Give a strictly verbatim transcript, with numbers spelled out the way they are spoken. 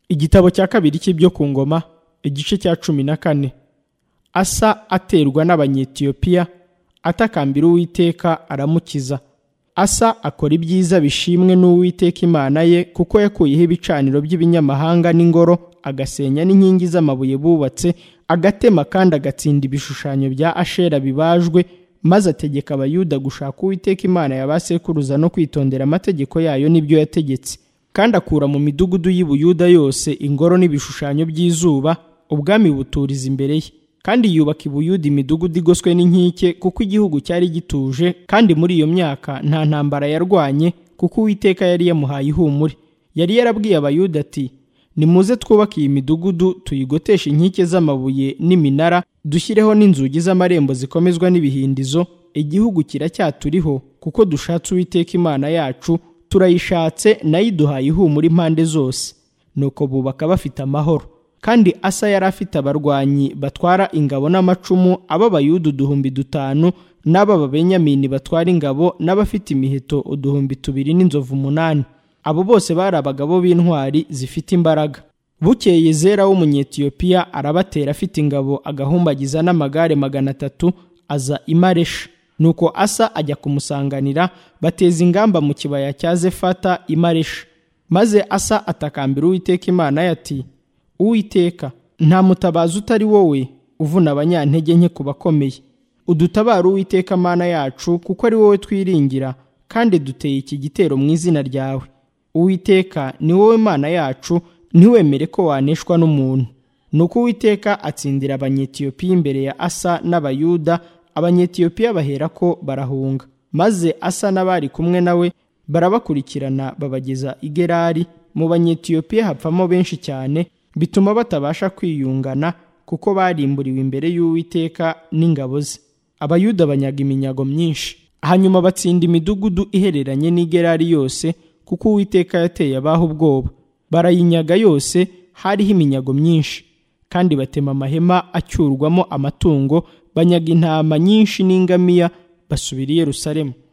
Igitabo cya kabiri cy'ibyo ku ngoma, igice cya cumi na kane. Asa aterwa n'Abanyetiyopiya, atakambira Uwiteka aramukiza. Asa akora ibyiza bishimwe n'Uwiteka Imana ye, kuko yakuyeho ibicaniro by'ibinyamahanga n'ingoro, agasenya n'inkingi z'amabuye bubatse, agatema kandi agatsinda ibishushanyo bya Ashera bibajwe, maze ategeka Abayuda gushaka Uwiteka Imana ya ba sekuruza no kwitondera amategeko yayo n'ibyo yategetse. Kandi akura mu midugudu y'i Buyuda yose ingoro n'ibishushanyo by'izuba, ubwami buturiza imbere ye. Kandi yubaka i Buyuda imidugudu igoswe n'inkike, kuko igihugu cyari gituje, kandi muri iyo myaka nta ntambara yarwanye, kuko Uwiteka yari yamuhaye ihumure. Yari yarabwiye Abayuda ati, nimuze twubake iyi midugudu, tuyigoteshe inkike z'amabuye n'iminara, dushyireho n'inzugi z'amarembo zikomezwa n'ibihindizo. Igihugu kiracyaturiho, kuko dushatse Uwiteka Imana yacu, turayishatse, nayo iduhaye ihumure impande zose. Nuko bubaka bafite amahoro. Kandi Asa yari afite abarwanyi batwara ingabo n'amacumu, ab'Abayuda uduhumbi dutanu, n'ab'Ababenyamini batwara ingabo, n'abafite imiheto uduhumbi tubiri n'inzovu umunani. Abo bose bari abagabo b'intwari zifite imbaraga. Bukeye Zera w'Umunyetiyopiya arabatera afite ingabo, agahumbagiza n'amagare magana atatu, aza i Maresha. Nuko Asa ajya kumusanganira, bateza ingamba mu kibaya cya Zefata i Maresha. Maze Asa atakambira Uwiteka Imana ye ati, Uwiteka, nta mutabazi utari wowe, uvuna abanyantege nke ku bakomeye. Udutabara Uwiteka Mana yacu, kuko ari wowe twiringira, kandi duteye iki gitero mu izina ryawe. Uwiteka, ni wowe Mana yacu, ntiwemere ko waneshwa n'umuntu. Nuko Uwiteka atsindira Abanyetiyopiya imbere ya Asa n'Abayuda, Abanyetiyopiya baherako barahunga. Maze Asa n'abari kumwe nawe barabakurikirana babageza i Gerari. Mu Banyetiyopiya hapfamo benshi cyane, bituma batabasha kwiyungana, kuko barimburiwe imbere y'Uwiteka n'ingabo ze. Abayuda banyaga iminyago myinshi. Hanyuma batsinda imidugudu ihereranye n'i Gerari yose, kuko Uwiteka yateye abaho ubwoba. Barayinyaga yose, hariho iminyago myinshi. Kandi batema amahema acyurwamo amatungo, banyaga intama nyinshi n'ingamiya, basubira i Yerusalemu.